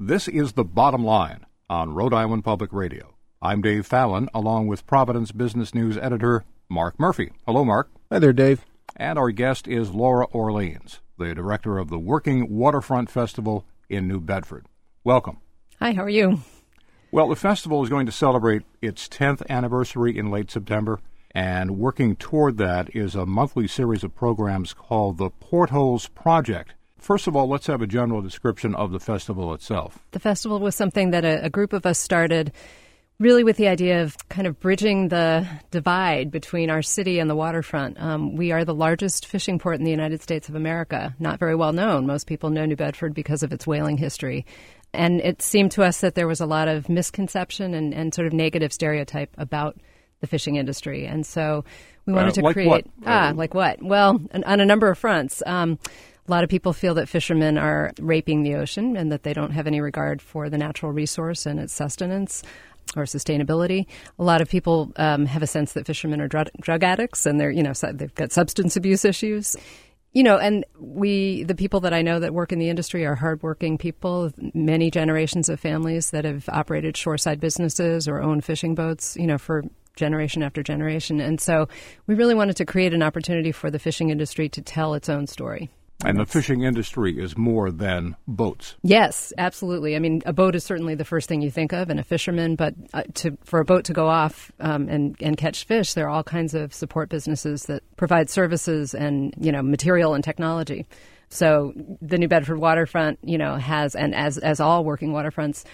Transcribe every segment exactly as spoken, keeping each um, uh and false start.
This is The Bottom Line on Rhode Island Public Radio. I'm Dave Fallon, along with Providence Business News editor Mark Murphy. Hello, Mark. Hi there, Dave. And our guest is Laura Orleans, the director of the Working Waterfront Festival in New Bedford. Welcome. Hi, how are you? Well, the festival is going to celebrate its tenth anniversary in late September, and working toward that is a monthly series of programs called the Portholes Project. First of all, let's have a general description of the festival itself. The festival was something that a, a group of us started really with the idea of kind of bridging the divide between our city and the waterfront. Um, we are the largest fishing port in the United States of America, not very well known. Most people know New Bedford because of its whaling history. And it seemed to us that there was a lot of misconception and, and sort of negative stereotype about the fishing industry. And so we wanted uh, to like create... What? Ah, uh, like what? Well, on, on a number of fronts. Um, a lot of people feel that fishermen are raping the ocean and that they don't have any regard for the natural resource and its sustenance or sustainability. A lot of people um, have a sense that fishermen are drug, drug addicts and they're, you know, they've got substance abuse issues. You know, and we, the people that I know that work in the industry are hardworking people, many generations of families that have operated shoreside businesses or owned fishing boats, you know, for generation after generation. And so we really wanted to create an opportunity for the fishing industry to tell its own story. And the fishing industry is more than boats. Yes, absolutely. I mean, a boat is certainly the first thing you think of, and a fisherman. But uh, to, for a boat to go off um, and, and catch fish, there are all kinds of support businesses that provide services and, you know, material and technology. So the New Bedford waterfront, you know, has, and as as all working waterfronts,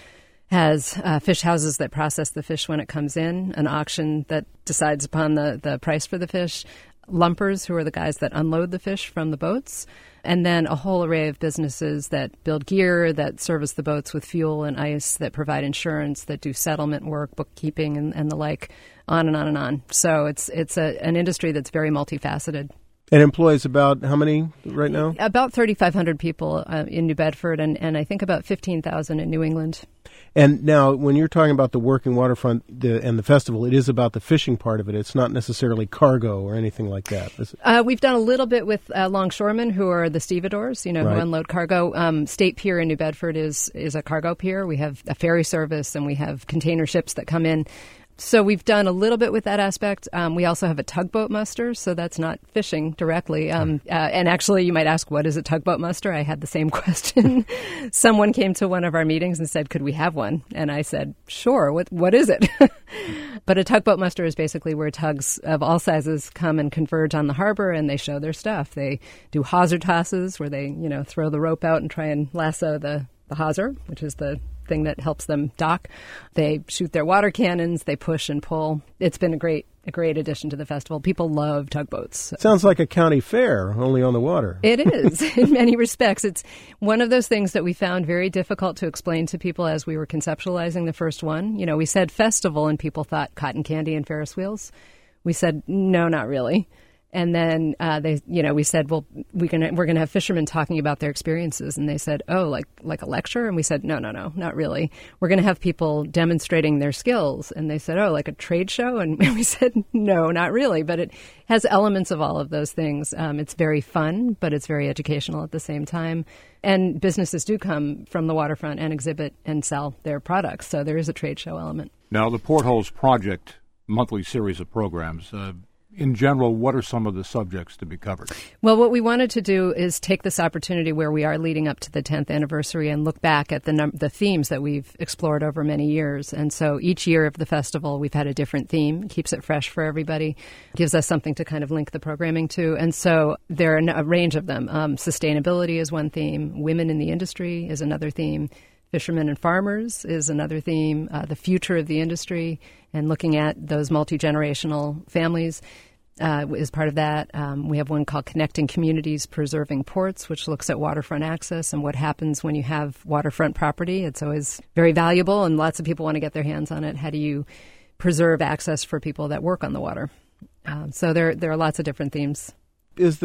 has uh, fish houses that process the fish when it comes in, an auction that decides upon the, the price for the fish, lumpers, who are the guys that unload the fish from the boats, and then a whole array of businesses that build gear, that service the boats with fuel and ice, that provide insurance, that do settlement work, bookkeeping, and, and the like, on and on and on. So it's it's a, an industry that's very multifaceted. It employs about how many right now? About thirty-five hundred people uh, in New Bedford, and, and I think about fifteen thousand in New England. And now, when you're talking about the working waterfront the, and the festival, it is about the fishing part of it. It's not necessarily cargo or anything like that. Is it? Uh, we've done a little bit with uh, longshoremen, who are the stevedores, you know, right. who unload cargo. Um, State Pier in New Bedford is is a cargo pier. We have a ferry service, and we have container ships that come in. So we've done a little bit with that aspect. Um, we also have a tugboat muster, so that's not fishing directly. Um, uh, and actually, you might ask, what is a tugboat muster? I had the same question. Someone came to one of our meetings and said, could we have one? And I said, sure. What What is it? But a tugboat muster is basically where tugs of all sizes come and converge on the harbor, and they show their stuff. They do hawser tosses, where they, you know, throw the rope out and try and lasso the, the hawser, which is the thing that helps them dock. They shoot their water cannons. They push and pull. It's been a great a great addition to the festival. People love tugboats. Sounds like a county fair, only on the water. It is, in many respects. It's one of those things that we found very difficult to explain to people as we were conceptualizing the first one. You know, we said festival, and people thought cotton candy and Ferris wheels. We said, no, not really. And then uh, they, you know, we said, well, we can, we're going to have fishermen talking about their experiences. And they said, oh, like like a lecture? And we said, no, no, no, not really. We're going to have people demonstrating their skills. And they said, oh, like a trade show? And we said, no, not really. But it has elements of all of those things. Um, it's very fun, but it's very educational at the same time. And businesses do come from the waterfront and exhibit and sell their products. So there is a trade show element. Now, the Portholes Project monthly series of programs, uh, in general, what are some of the subjects to be covered? Well, what we wanted to do is take this opportunity where we are leading up to the tenth anniversary and look back at the num- the themes that we've explored over many years. And so each year of the festival, we've had a different theme. Keeps it fresh for everybody. Gives us something to kind of link the programming to. And so there are a range of them. Um, sustainability is one theme. Women in the industry is another theme. Fishermen and farmers is another theme. Uh, the future of the industry and looking at those multi-generational families Uh, is part of that. Um, we have one called Connecting Communities, Preserving Ports, which looks at waterfront access and what happens when you have waterfront property. It's always very valuable, and lots of people want to get their hands on it. How do you preserve access for people that work on the water? Um, so there, there are lots of different themes. Is the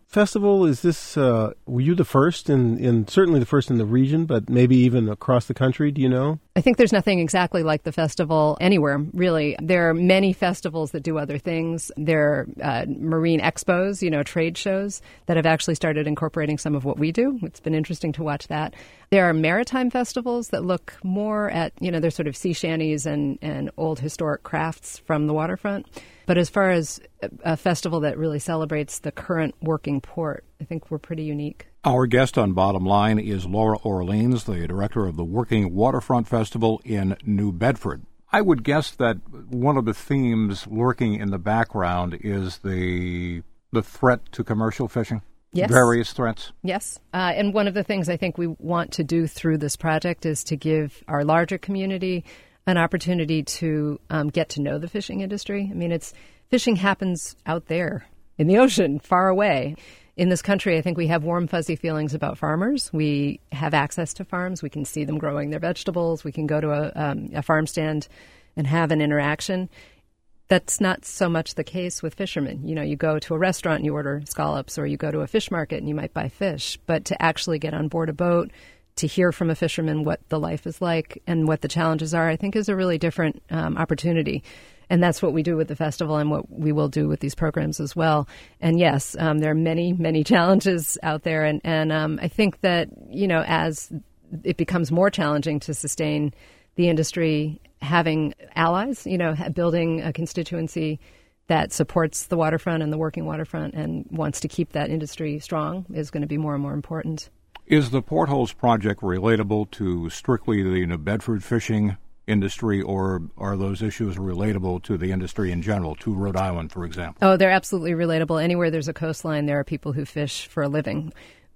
festival, is this, uh, were you the first, in, in certainly the first in the region, but maybe even across the country, do you know? I think there's nothing exactly like the festival anywhere, really. There are many festivals that do other things. There are uh, marine expos, you know, trade shows that have actually started incorporating some of what we do. It's been interesting to watch that. There are maritime festivals that look more at, you know, they're sort of sea shanties and, and old historic crafts from the waterfront. But as far as a festival that really celebrates the current working port, I think we're pretty unique. Our guest on Bottom Line is Laura Orleans, the director of the Working Waterfront Festival in New Bedford. I would guess that one of the themes lurking in the background is the the threat to commercial fishing. Yes. Various threats. Yes. Uh, and one of the things I think we want to do through this project is to give our larger community an opportunity to um, get to know the fishing industry. I mean, it's fishing happens out there in the ocean, far away. In this country, I think we have warm, fuzzy feelings about farmers. We have access to farms. We can see them growing their vegetables. We can go to a, um, a farm stand and have an interaction. That's not so much the case with fishermen. You know, you go to a restaurant and you order scallops, or you go to a fish market and you might buy fish. But to actually get on board a boat, to hear from a fisherman what the life is like and what the challenges are, I think is a really different um, opportunity. And that's what we do with the festival and what we will do with these programs as well. And yes, um, there are many, many challenges out there. And, and um, I think that, you know, as it becomes more challenging to sustain the industry, having allies, you know, building a constituency that supports the waterfront and the working waterfront and wants to keep that industry strong is going to be more and more important. Is the Portholes Project relatable to strictly the New Bedford fishing industry, or are those issues relatable to the industry in general, to Rhode Island, for example? Oh, they're absolutely relatable. Anywhere there's a coastline, there are people who fish for a living.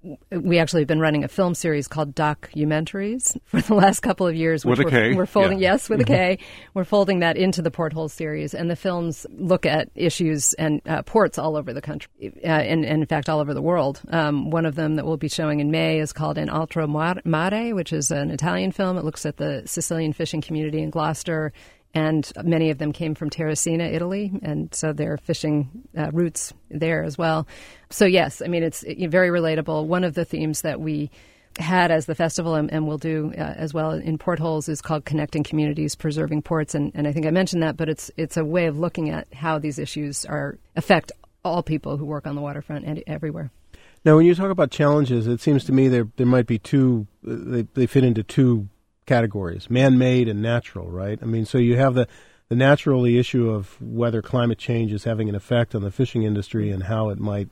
We actually have been running a film series called Documentaries for the last couple of years. With which a we're, K. We're folding, yeah. yes, with a K. We're folding that into the Portholes series. And the films look at issues and uh, ports all over the country, uh, and, and in fact all over the world. Um, one of them that we'll be showing in May is called In Altro Mare, which is an Italian film. It looks at the Sicilian fishing community in Gloucester. And many of them came from Terracina, Italy, and so their fishing uh, roots there as well. So yes, I mean, it's very relatable. One of the themes that we had as the festival and, and will do uh, as well in Portholes is called Connecting Communities, Preserving Ports, and, and I think I mentioned that, but it's it's a way of looking at how these issues are affect all people who work on the waterfront and everywhere. Now, when you talk about challenges, it seems to me there there might be two. They they fit into two categories, man-made and natural, right? I mean, so you have the, the natural, the issue of whether climate change is having an effect on the fishing industry and how it might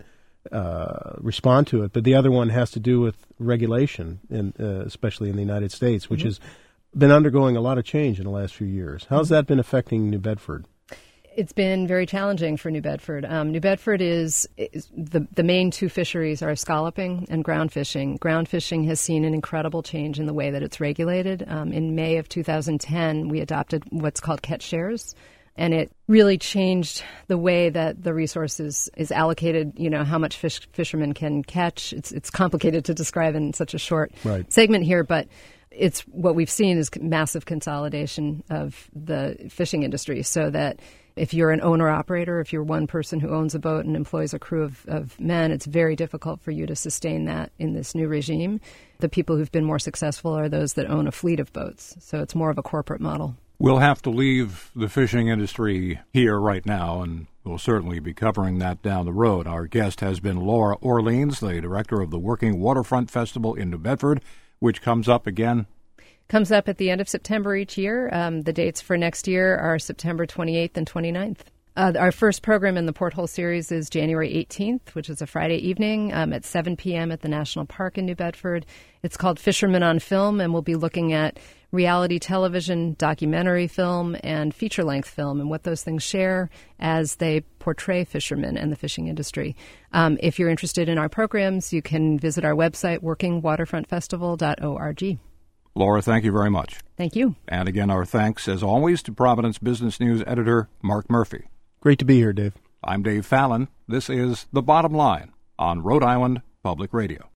uh, respond to it. But the other one has to do with regulation, in, uh, especially in the United States, which mm-hmm. has been undergoing a lot of change in the last few years. How's that been affecting New Bedford? It's been very challenging for New Bedford. Um, New Bedford is, is the the main two fisheries are scalloping and ground fishing. Ground fishing has seen an incredible change in the way that it's regulated. Um, in May of two thousand ten, we adopted what's called catch shares, and it really changed the way that the resources is allocated. You know, how much fish fishermen can catch. It's it's complicated to describe in such a short right. segment here, but it's what we've seen is massive consolidation of the fishing industry, so that if you're an owner-operator, if you're one person who owns a boat and employs a crew of, of men, it's very difficult for you to sustain that in this new regime. The people who've been more successful are those that own a fleet of boats. So it's more of a corporate model. We'll have to leave the fishing industry here right now, and we'll certainly be covering that down the road. Our guest has been Laura Orleans, the director of the Working Waterfront Festival in New Bedford, which comes up again Comes up at the end of September each year. Um, the dates for next year are September twenty-eighth and twenty-ninth. Uh, our first program in the Porthole series is January eighteenth, which is a Friday evening um, at seven p.m. at the National Park in New Bedford. It's called Fishermen on Film, and we'll be looking at reality television, documentary film, and feature-length film, and what those things share as they portray fishermen and the fishing industry. Um, if you're interested in our programs, you can visit our website, working waterfront festival dot org. Laura, thank you very much. Thank you. And again, our thanks, as always, to Providence Business News editor Mark Murphy. Great to be here, Dave. I'm Dave Fallon. This is The Bottom Line on Rhode Island Public Radio.